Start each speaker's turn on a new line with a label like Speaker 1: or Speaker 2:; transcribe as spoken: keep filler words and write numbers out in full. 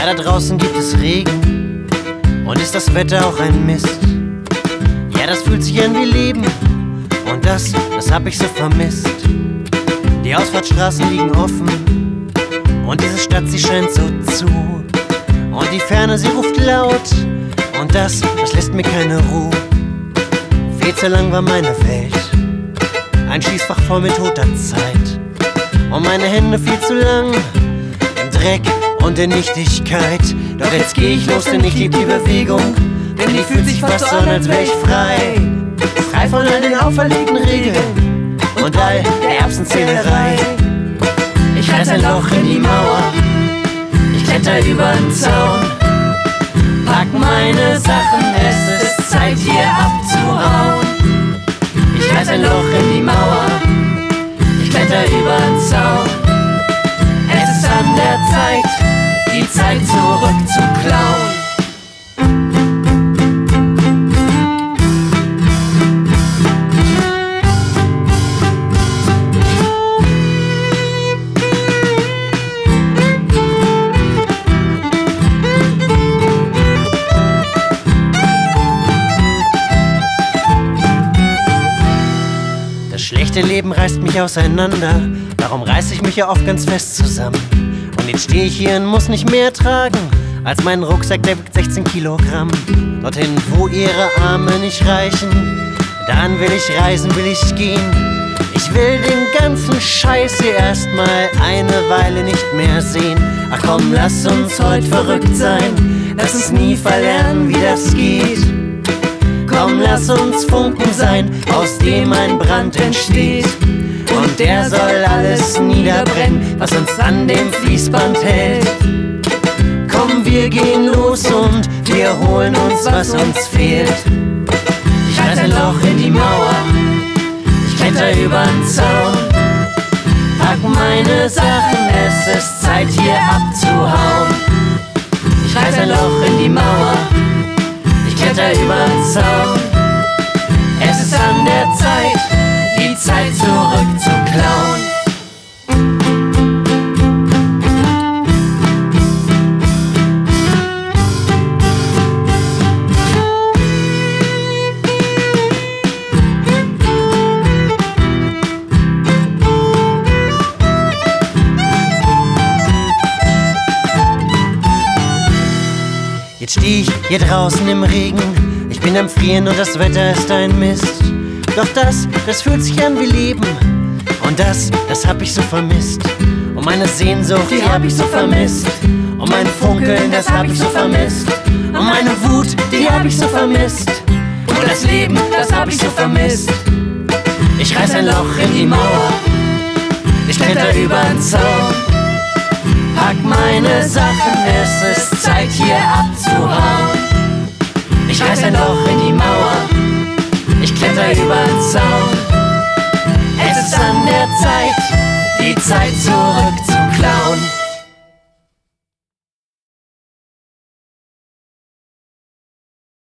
Speaker 1: da draußen gibt es Regen und ist das Wetter auch ein Mist. Ja, das fühlt sich an wie Leben und das, das hab ich so vermisst. Die Ausfahrtsstraßen liegen offen und diese Stadt, sie scheint so zu. Und die Ferne, sie ruft laut und das, das lässt mir keine Ruhe. Viel zu lang war meine Welt ein Schießfach voll mit toter Zeit und meine Hände viel zu lang im Dreck und in Nichtigkeit. Doch jetzt geh ich los, denn ich lieb die Bewegung, denn die fühlt sich fast so an, als wär ich frei. Frei von all den auferlegten Regeln und all der Erbsenzählerei. Ich reiß ein Loch in die Mauer, ich kletter über den Zaun, pack meine Sachen, es ist Zeit hier abzuhauen. Ich reiß ein Loch in die Mauer, ich kletter über den Zaun. Es ist an der Zeit, die Zeit zurückzuklauen. Das schlechte Leben reißt mich auseinander, darum reiß ich mich ja oft ganz fest zusammen. Und jetzt steh ich hier und muss nicht mehr tragen als meinen Rucksack, der wiegt sechzehn Kilogramm. Dorthin, wo ihre Arme nicht reichen, dahin will ich reisen, will ich gehen. Ich will den ganzen Scheiß hier erstmal eine Weile nicht mehr sehen. Ach komm, lass uns heute verrückt sein, lass uns nie verlernen, wie das geht. Komm, lass uns Funken sein, aus dem ein Brand entsteht. Und der soll alles niederbrennen, was uns an dem Fließband hält. Komm, wir gehen los und wir holen uns, was uns fehlt. Ich reiß ein Loch in die Mauer, ich kletter übern Zaun, pack meine Sachen, es ist Zeit hier abzuhauen. Ich reiß ein Loch in die Mauer, ich kletter übern Zaun. Es ist an der Zeit, die Zeit zurückzuklauen. Jetzt steh ich hier draußen im Regen, ich bin am Frieren und das Wetter ist ein Mist. Doch das, das fühlt sich an wie Leben und das, das hab ich so vermisst. Und meine Sehnsucht, die hab ich so vermisst. Und mein Funkeln, das hab ich so vermisst. Und meine Wut, die hab ich so vermisst. Und das Leben, das hab ich so vermisst. Ich reiß ein Loch in die Mauer, ich kletter übern Zaun, pack meine Sachen, es ist Zeit hier abzuhauen. Ich reiß ein Loch in die Mauer, ich kletter übern Zaun. Es ist an der Zeit, die Zeit zurückzuholen.